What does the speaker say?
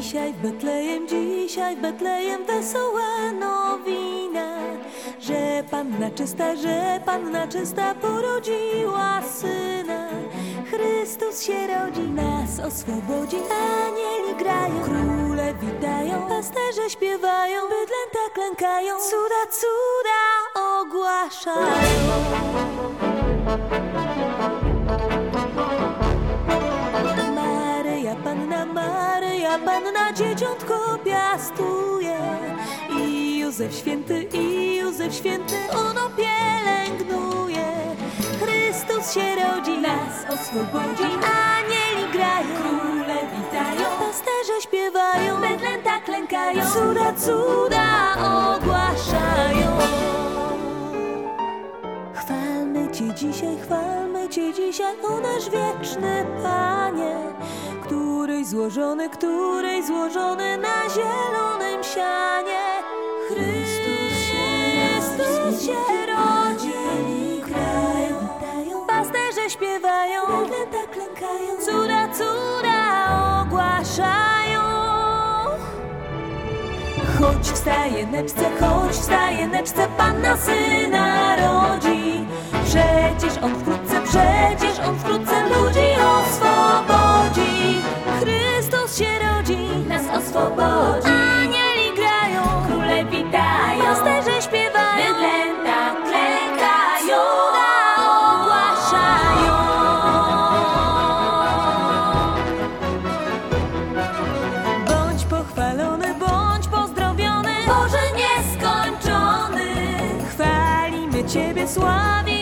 Dzisiaj w Betlejem wesoła nowina, że Panna czysta porodziła Syna. Chrystus się rodzi, nas oswobodzi, anieli grają, króle witają, pasterze śpiewają, bydlęta klękają, cuda ogłaszają. Maryja Panna dzieciątko piastuje i Józef święty ono pielęgnuje. Chrystus się rodzi, nas oswobodzi, anieli grają, króle witają, pasterze śpiewają, bydlęta klękają, cuda ogłaszają. Chwalmy Cię dzisiaj, o nasz wieczny Panie, któryś złożony na zielonym sianie. Chrystus się rodzi, grają, pasterze śpiewają, bydlęta klękają, cuda ogłaszają. Choć w stajeneczce Panna Syna rodzi, przecież on wkrótce ludzi oswobodzi. Chrystus się rodzi, nas oswobodzi, anieli grają, króle witają, pasterze śpiewają, bydlęta klękają, cuda ogłaszają. Bądź pochwalony, bądź pozdrowiony, Boże nieskończony. Chwalimy Ciebie, sławimy